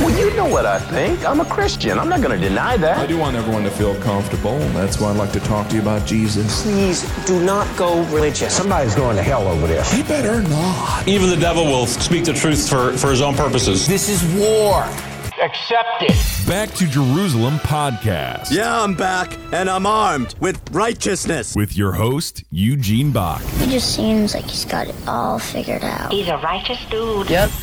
Well, you know what I think. I'm a Christian. I'm not going to deny that. I do want everyone to feel comfortable, and that's why I'd like to talk to you about Jesus. Please do not go religious. Somebody's going to hell over this. He better not. Even the devil will speak the truth for his own purposes. This is war. Accept it. Back to Jerusalem podcast. Yeah, I'm back, and I'm armed with righteousness. With your host, Eugene Bach. He just seems like he's got it all figured out. He's a righteous dude. Yep.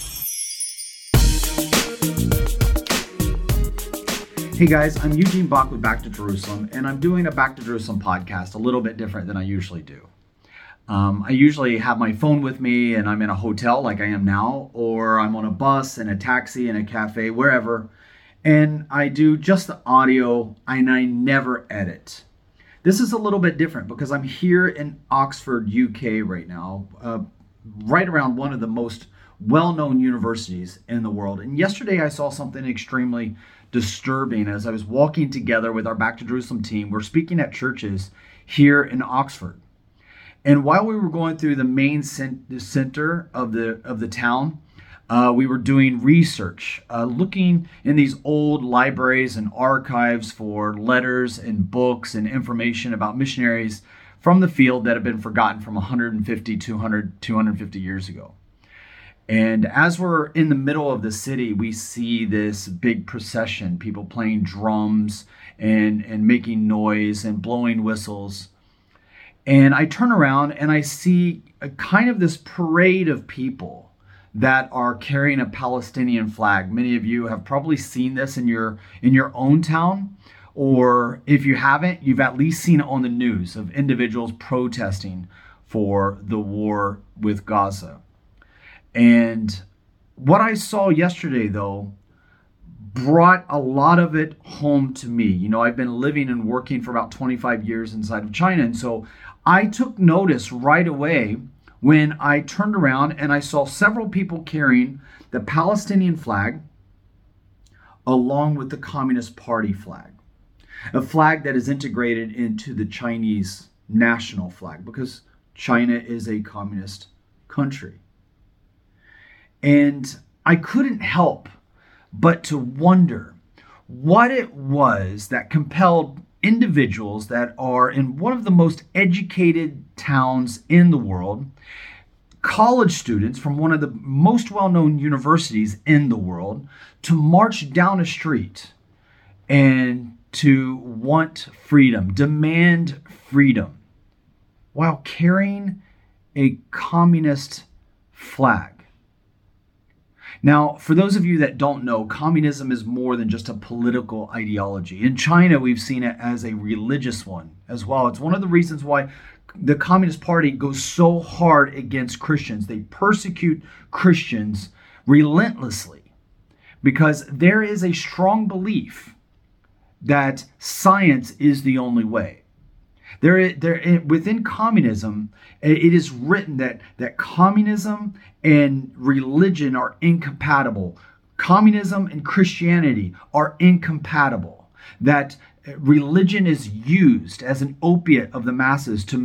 Hey guys, I'm Eugene Bach with Back to Jerusalem, and I'm doing a Back to Jerusalem podcast a little bit different than I usually do. I usually have my phone with me and I'm in a hotel like I am now, or I'm on a bus, in a taxi, in a cafe, wherever, and I do just the audio and I never edit. This is a little bit different because I'm here in Oxford, UK right now, right around one of the most well-known universities in the world. And yesterday I saw something extremely disturbing as I was walking together with our Back to Jerusalem team. We're speaking at churches here in Oxford. And while we were going through the main center of the town, we were doing research, looking in these old libraries and archives for letters and books and information about missionaries from the field that have been forgotten from 150, 200, 250 years ago. And as we're in the middle of the city, we see this big procession, people playing drums and making noise and blowing whistles. And I turn around and I see a kind of this parade of people that are carrying a Palestinian flag. Many of you have probably seen this in your own town, or if you haven't, you've at least seen it on the news of individuals protesting for the war with Gaza. And what I saw yesterday, though, brought a lot of it home to me. You know, I've been living and working for about 25 years inside of China. And so I took notice right away when I turned around and I saw several people carrying the Palestinian flag along with the Communist Party flag, a flag that is integrated into the Chinese national flag because China is a communist country. And I couldn't help but to wonder what it was that compelled individuals that are in one of the most educated towns in the world, college students from one of the most well-known universities in the world, to march down a street and to want freedom, demand freedom, while carrying a communist flag. Now, for those of you that don't know, communism is more than just a political ideology. In China, we've seen it as a religious one as well. It's one of the reasons why the Communist Party goes so hard against Christians. They persecute Christians relentlessly because there is a strong belief that science is the only way. Within communism, it is written that communism and religion are incompatible. Communism and Christianity are incompatible. That religion is used as an opiate of the masses to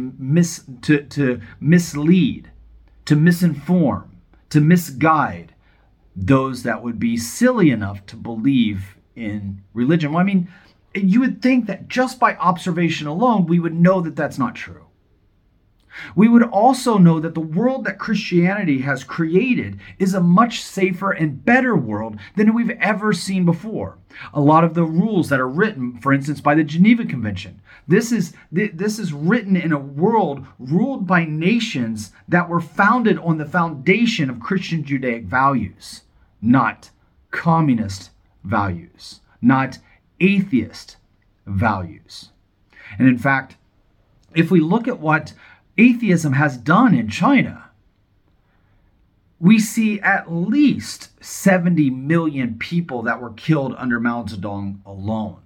mislead, to misinform, to misguide those that would be silly enough to believe in religion. Well, I mean, you would think that just by observation alone, we would know that that's not true. We would also know that the world that Christianity has created is a much safer and better world than we've ever seen before. A lot of the rules that are written, for instance, by the Geneva Convention, this is written in a world ruled by nations that were founded on the foundation of Christian Judaic values, not communist values, not atheist values. And in fact, if we look at what atheism has done in China, we see at least 70 million people that were killed under Mao Zedong alone.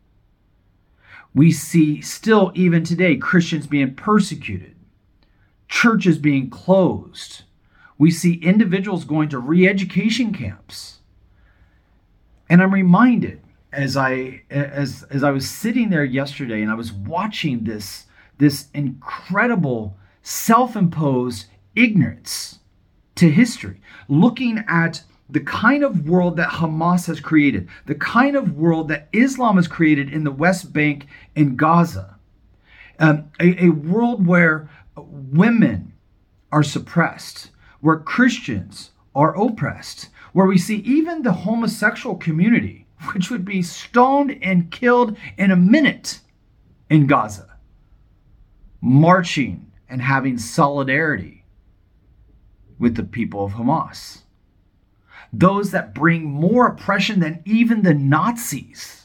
We see still, even today, Christians being persecuted, churches being closed. We see individuals going to re-education camps. And I'm reminded as I was sitting there yesterday and I was watching this incredible self-imposed ignorance to history, looking at the kind of world that Hamas has created, the kind of world that Islam has created in the West Bank and Gaza, a world where women are suppressed, where Christians are oppressed, where we see even the homosexual community, which would be stoned and killed in a minute in Gaza, marching and having solidarity with the people of Hamas. Those that bring more oppression than even the Nazis.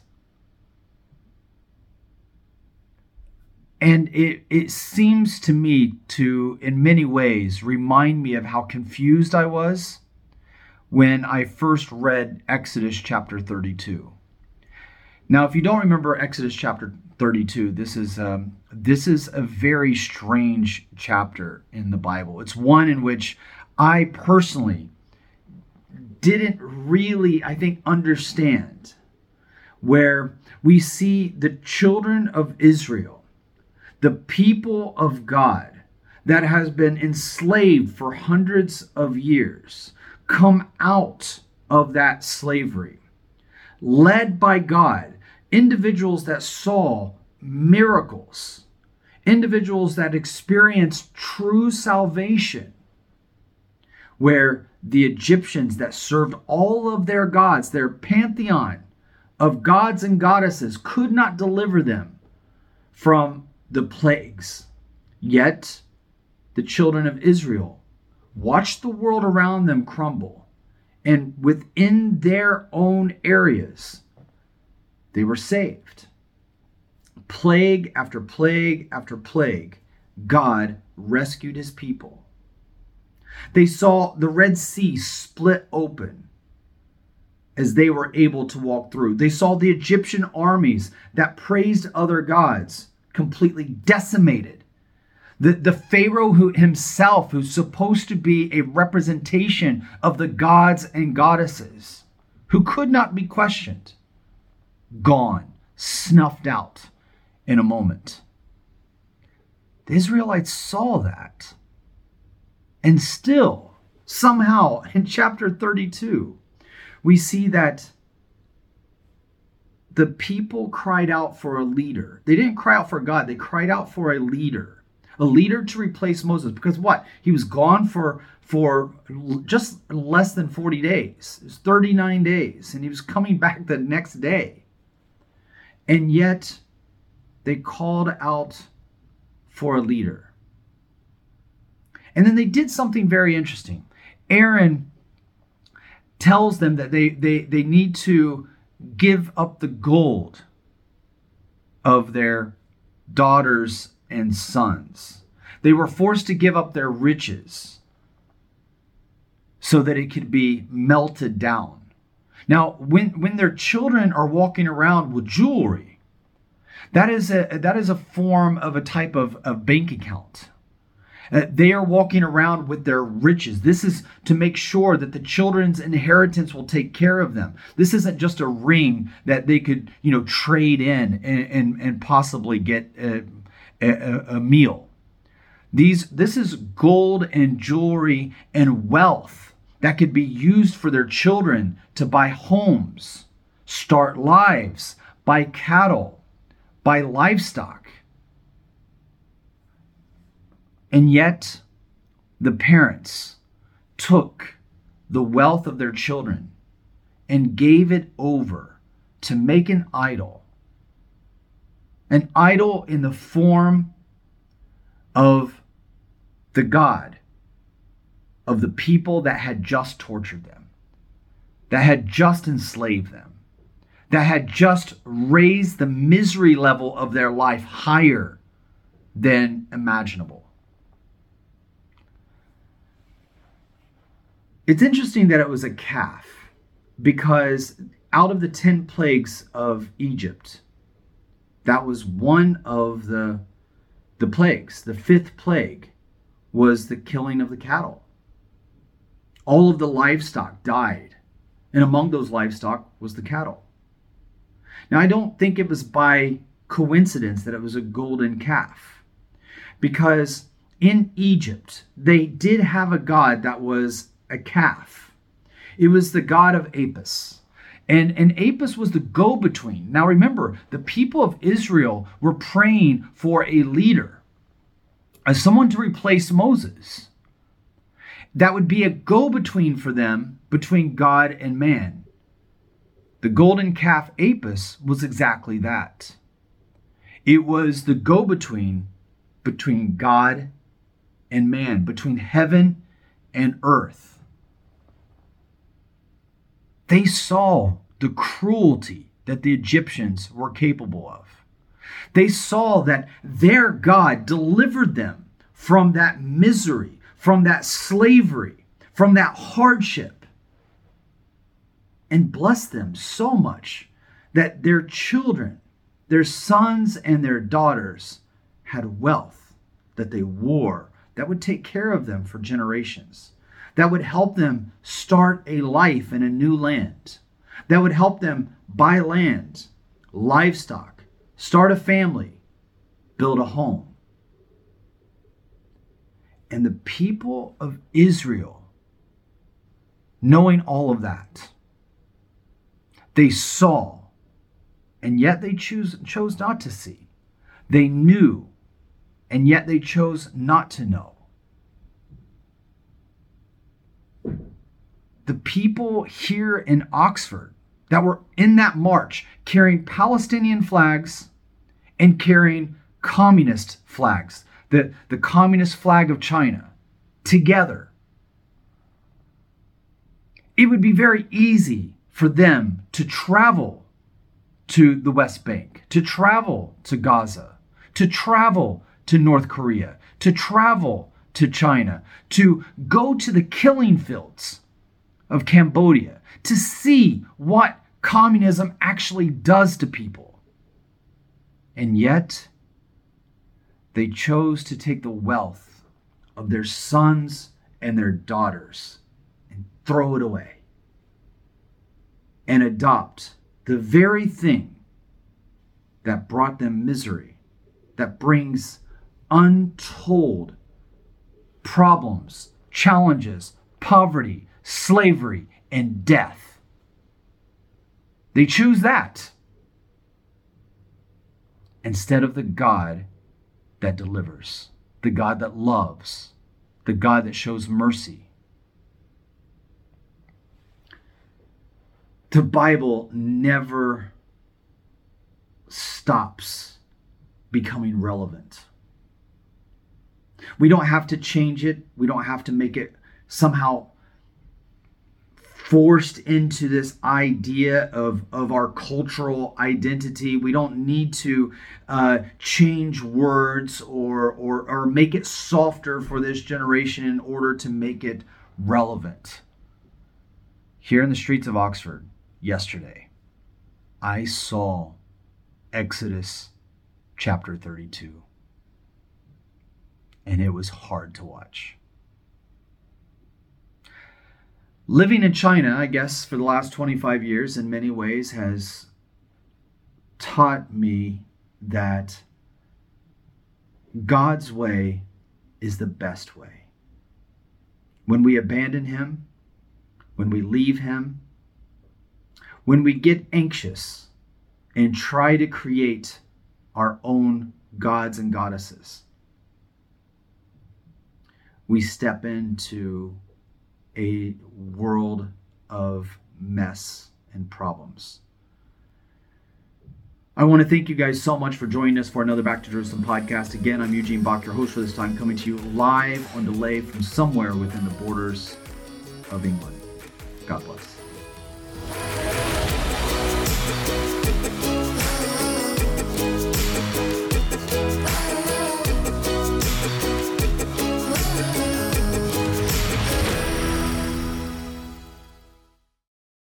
And it seems to me to, in many ways, remind me of how confused I was when I first read Exodus chapter 32. Now, if you don't remember Exodus chapter 32, this is a very strange chapter in the Bible. It's one in which I personally didn't really, I think, understand, where we see the children of Israel, the people of God that has been enslaved for hundreds of years, come out of that slavery, led by God, individuals that saw miracles, individuals that experienced true salvation, where the Egyptians that served all of their gods, their pantheon of gods and goddesses, could not deliver them from the plagues. Yet the children of Israel watched the world around them crumble, and within their own areas, they were saved. Plague after plague after plague, God rescued his people. They saw the Red Sea split open as they were able to walk through. They saw the Egyptian armies that praised other gods completely decimated. The Pharaoh himself, who's supposed to be a representation of the gods and goddesses, who could not be questioned, gone, snuffed out in a moment. The Israelites saw that. And still, somehow, in chapter 32, we see that the people cried out for a leader. They didn't cry out for God. They cried out for a leader to replace Moses. Because what? He was gone for just less than 40 days. It was 39 days. And he was coming back the next day. And yet, they called out for a leader. And then they did something very interesting. Aaron tells them that they need to give up the gold of their daughters and sons. They were forced to give up their riches so that it could be melted down. Now, when their children are walking around with jewelry, that is a form of a type of bank account. They are walking around with their riches. This is to make sure that the children's inheritance will take care of them. This isn't just a ring that they could, trade in and possibly get a meal. This is gold and jewelry and wealth that could be used for their children to buy homes, start lives, buy cattle, buy livestock. And yet, the parents took the wealth of their children and gave it over to make an idol in the form of the God of the people that had just tortured them, that had just enslaved them, that had just raised the misery level of their life higher than imaginable. It's interesting that it was a calf, because out of the 10 plagues of Egypt, that was one of the plagues. The 5th plague was the killing of the cattle. All of the livestock died, and among those livestock was the cattle. Now, I don't think it was by coincidence that it was a golden calf, because in Egypt, they did have a god that was a calf. It was the god of Apis. And Apis was the go-between. Now remember, the people of Israel were praying for a leader, as someone to replace Moses. That would be a go-between for them between God and man. The golden calf Apis was exactly that. It was the go-between between God and man, between heaven and earth. They saw the cruelty that the Egyptians were capable of. They saw that their God delivered them from that misery, from that slavery, from that hardship, and blessed them so much that their children, their sons and their daughters, had wealth that they wore that would take care of them for generations, that would help them start a life in a new land, that would help them buy land, livestock, start a family, build a home. And the people of Israel, knowing all of that, they saw, and yet they chose not to see. They knew, and yet they chose not to know. The people here in Oxford that were in that march carrying Palestinian flags and carrying communist flags, the communist flag of China, together. It would be very easy for them to travel to the West Bank, to travel to Gaza, to travel to North Korea, to travel to China, to go to the killing fields of Cambodia, to see what communism actually does to people. And yet, they chose to take the wealth of their sons and their daughters and throw it away and adopt the very thing that brought them misery, that brings untold problems, challenges, poverty, slavery, and death. They choose that instead of the God that delivers, the God that loves, the God that shows mercy. The Bible never stops becoming relevant. We don't have to change it. We don't have to make it somehow forced into this idea of our cultural identity. We don't need to change words or make it softer for this generation in order to make it relevant. Here in the streets of Oxford yesterday, I saw Exodus chapter 32. And it was hard to watch. Living in China, I guess, for the last 25 years in many ways has taught me that God's way is the best way. When we abandon Him, when we leave Him, when we get anxious and try to create our own gods and goddesses, we step into a world of mess and problems. I want to thank you guys so much for joining us for another Back to Jerusalem podcast. Again, I'm Eugene Bach, your host for this time, coming to you live on delay from somewhere within the borders of England. God bless.